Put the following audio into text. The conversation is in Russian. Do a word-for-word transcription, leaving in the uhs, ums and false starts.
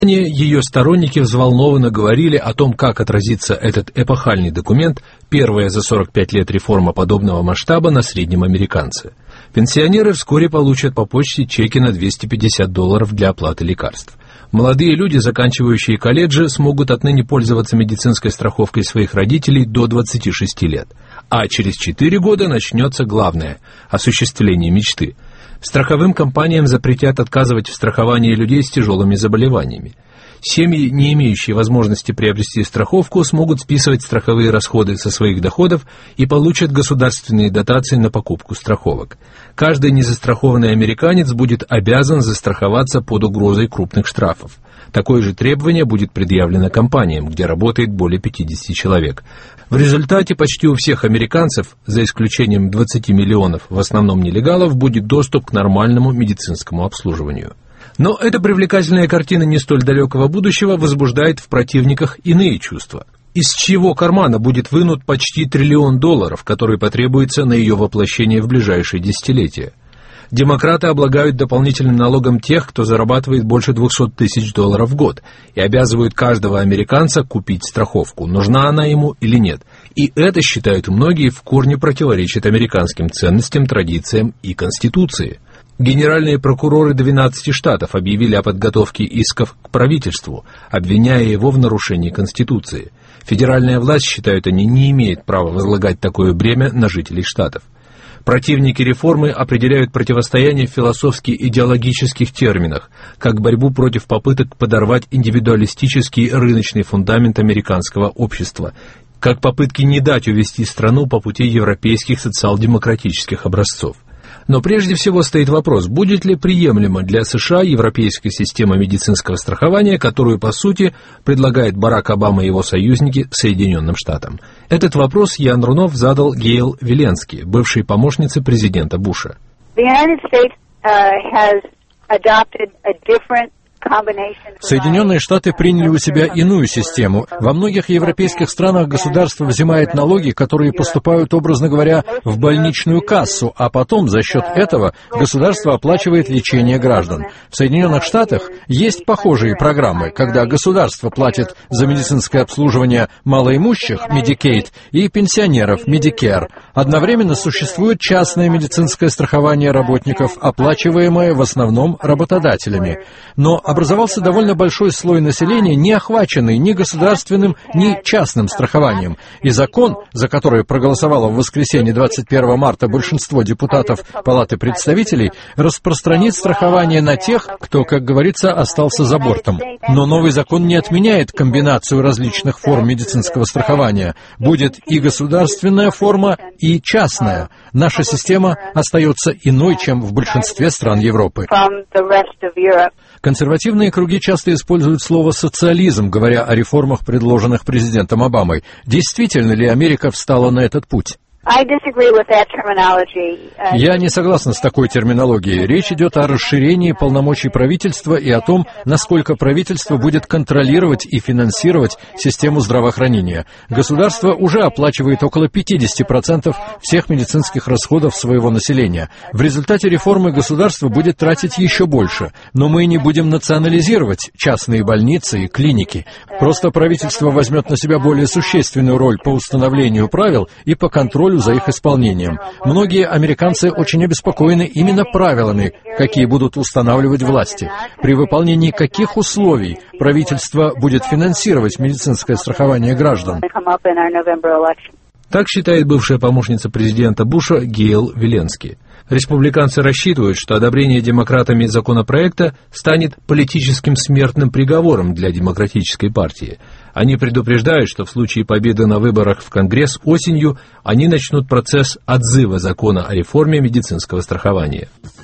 Ее сторонники взволнованно говорили о том, как отразится этот эпохальный документ, первая за сорок пять лет реформа подобного масштаба на среднем американце. Пенсионеры вскоре получат по почте чеки на двести пятьдесят долларов для оплаты лекарств. Молодые люди, заканчивающие колледжи, смогут отныне пользоваться медицинской страховкой своих родителей до двадцати шести лет. А через четыре года начнется главное – осуществление мечты. Страховым компаниям запретят отказывать в страховании людей с тяжелыми заболеваниями. Семьи, не имеющие возможности приобрести страховку, смогут списывать страховые расходы со своих доходов и получат государственные дотации на покупку страховок. Каждый незастрахованный американец будет обязан застраховаться под угрозой крупных штрафов. Такое же требование будет предъявлено компаниям, где работает более пятидесяти человек. В результате почти у всех американцев, за исключением двадцати миллионов, в основном нелегалов, будет доступ к нормальному медицинскому обслуживанию. Но эта привлекательная картина не столь далекого будущего возбуждает в противниках иные чувства. Из чьего кармана будет вынут почти триллион долларов, который потребуется на ее воплощение в ближайшие десятилетия? Демократы облагают дополнительным налогом тех, кто зарабатывает больше двухсот тысяч долларов в год, и обязывают каждого американца купить страховку, нужна она ему или нет. И это, считают многие, в корне противоречит американским ценностям, традициям и Конституции. Генеральные прокуроры двенадцати штатов объявили о подготовке исков к правительству, обвиняя его в нарушении Конституции. Федеральная власть, считают они, не имеет права возлагать такое бремя на жителей штатов. Противники реформы определяют противостояние в философски-идеологических терминах, как борьбу против попыток подорвать индивидуалистический рыночный фундамент американского общества, как попытки не дать увести страну по пути европейских социал-демократических образцов. Но прежде всего стоит вопрос, будет ли приемлема для США европейская система медицинского страхования, которую, по сути, предлагает Барак Обама и его союзники Соединенным Штатам. Этот вопрос Ян Рунов задал Гейл Виленски, бывшей помощнице президента Буша. Соединенные Штаты приняли у себя иную систему. Во многих европейских странах государство взимает налоги, которые поступают, образно говоря, в больничную кассу, а потом за счет этого государство оплачивает лечение граждан. В Соединенных Штатах есть похожие программы, когда государство платит за медицинское обслуживание малоимущих, Medicaid, и пенсионеров, Medicare. Одновременно существует частное медицинское страхование работников, оплачиваемое в основном работодателями. Но образовался довольно большой слой населения, не охваченный ни государственным, ни частным страхованием. И закон, за который проголосовало в воскресенье двадцать первого марта большинство депутатов Палаты представителей, распространит страхование на тех, кто, как говорится, остался за бортом. Но новый закон не отменяет комбинацию различных форм медицинского страхования. Будет и государственная форма, и частная. Наша система остается иной, чем в большинстве стран Европы. Консервативные круги часто используют слово «социализм», говоря о реформах, предложенных президентом Обамой. Действительно ли Америка встала на этот путь? Я не согласна с такой терминологией. Речь идет о расширении полномочий правительства и о том, насколько правительство будет контролировать и финансировать систему здравоохранения. Государство уже оплачивает около пятьдесят процентов всех медицинских расходов своего населения. В результате реформы государство будет тратить еще больше. Но мы не будем национализировать частные больницы и клиники. Просто правительство возьмет на себя более существенную роль по установлению правил и по контролю за их исполнением. Многие американцы очень обеспокоены именно правилами, какие будут устанавливать власти. При выполнении каких условий правительство будет финансировать медицинское страхование граждан? Так считает бывшая помощница президента Буша Гейл Виленски. Республиканцы рассчитывают, что одобрение демократами законопроекта станет политическим смертным приговором для демократической партии. Они предупреждают, что в случае победы на выборах в Конгресс осенью они начнут процесс отзыва закона о реформе медицинского страхования.